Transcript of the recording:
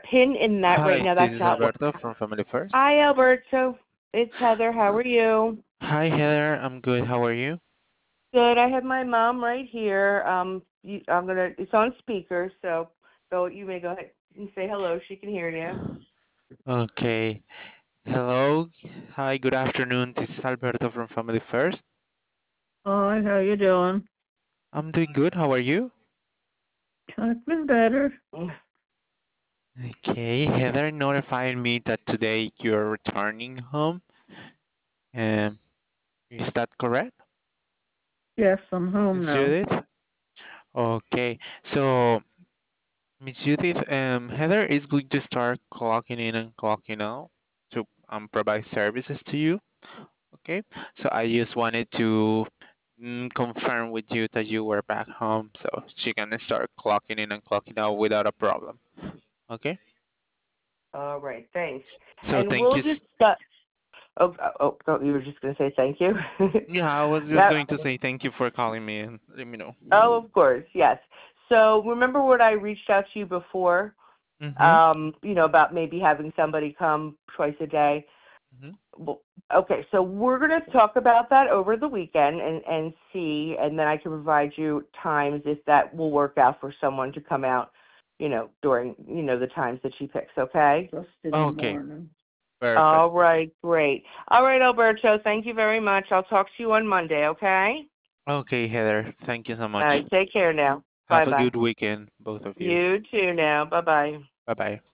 pin in that right Hi, now. this That's is not what. Alberto from Family First. Hi, Alberto. It's Heather. How are you? Hi, Heather. I'm good. How are you? Good. I have my mom right here. It's on speaker, so you may go ahead and say hello. She can hear you. Okay. Hello. Hi, good afternoon. This is Alberto from Family First. Hi, how you doing? I'm doing good. How are you? I've been better. Okay. Heather notified me that today you're returning home. Um, is that correct, Yes, I'm home Miss now. Judith? Okay. So, Miss Judith, Heather is going to start clocking in and clocking out to provide services to you. Okay, so I just wanted to confirm with you that you were back home so she can start clocking in and clocking out without a problem. Okay, All right. Thanks. so And thank we'll you. discuss. Oh, you were just going to say thank you. Yeah, I was just That. going to say thank you for calling me and let me know. Oh, of course. Yes. So remember what I reached out to you before? Mm-hmm. About maybe having somebody come twice a day. Mm-hmm. Well, okay, so we're going to talk about that over the weekend and see, and then I can provide you times if that will work out for someone to come out, during, the times that she picks, okay? Just in the Okay, morning. perfect. All right, great. All right, Alberto, thank you very much. I'll talk to you on Monday, okay? Okay, Heather, thank you so All much. right, take care now. Have a Bye-bye. good weekend, both of you. You too now. Bye-bye. Bye bye.